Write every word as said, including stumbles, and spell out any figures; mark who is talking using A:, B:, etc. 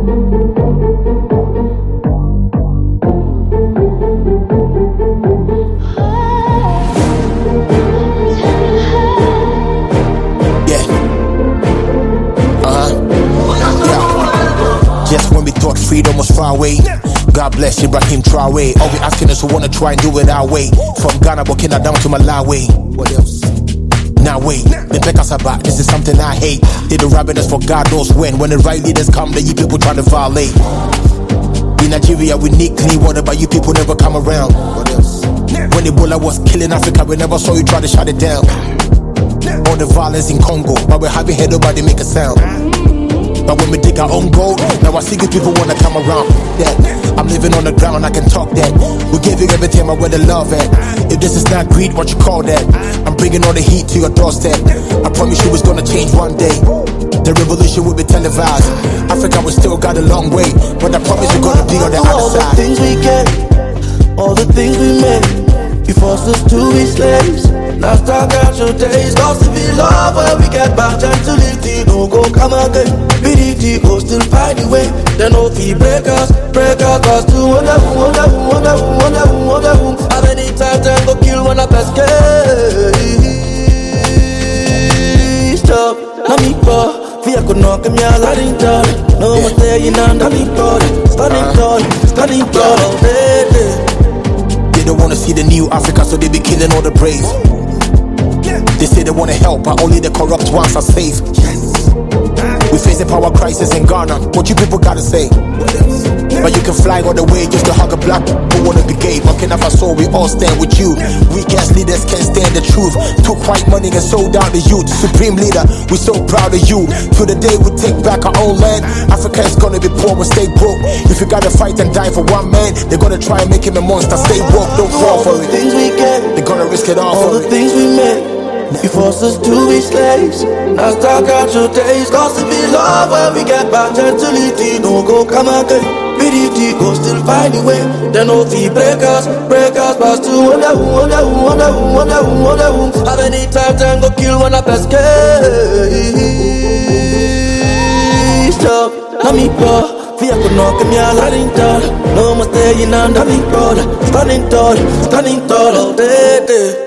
A: Just when we thought freedom was far away, God bless Ibrahim Traore. All we asking is who wanna try and do it our way. From Ghana, Burkina down to Malawi. What else? Now wait, the Beckers about this is something I hate. They the robbing us for God knows when. When the right leaders come, then you people trying to violate. In Nigeria we need clean water, but you people never come around. What else? When Ebola was killing Africa, we never saw you try to shut it down. All the violence in Congo, but we're having head nobody make a sound. But when we dig our own gold, now I see good people wanna come around. Yeah, I'm living on the ground, I can talk that. We give you everything, I where the love at. If this is not greed, what you call that? I'm bringing all the heat to your doorstep. I promise you it's gonna change one day. The revolution will be televised. Africa we still got a long way, but I promise you're gonna be on the other side.
B: All the things we get, all the things we make, you forced us to be slaves. Now start out your days, cause if we love where we get back gentility, no go come again. B D T go still find the way. Then no fee break us, break us, cause to wonder who, wonder who, wonder who, wonder who, wonder who. How many times then go kill one of us stop, let me go. Fia could knock me out, I didn't tell it. No more there, you know, let me go. Standing tall, standing tall all day.
A: They don't wanna see the new Africa, so they be killing all the brave. They say they wanna help, but only the corrupt ones are safe. We face a power crisis in Ghana. What you people gotta say? But you can fly all the way just to hug a black who wanna be gay. Burkina Faso, we all stand with you. Weak ass leaders can't stand the truth. Took white money and sold out the youth. Supreme leader, we so proud of you. Till the day we take back our own land, Africa is gonna be poor and stay broke. If you gotta fight and die for one man, they're gonna try and make him a monster. Stay woke, don't fall for it.
B: Things we get,
A: they're gonna risk it all,
B: all
A: for
B: the
A: it.
B: things we make. You forced us to be slaves. Now start out your days, cause if we love where we get back gentility, no go come again. B D T go still find the way. Then no fee break us, break us, pass to wonder who, wonder who, wonder who, wonder who, wonder who. How many times then go kill one of us stop, let me go. Fia could knock me out, I didn't tell. No more staying under me, brother. Standing tall, standing tall all day, day.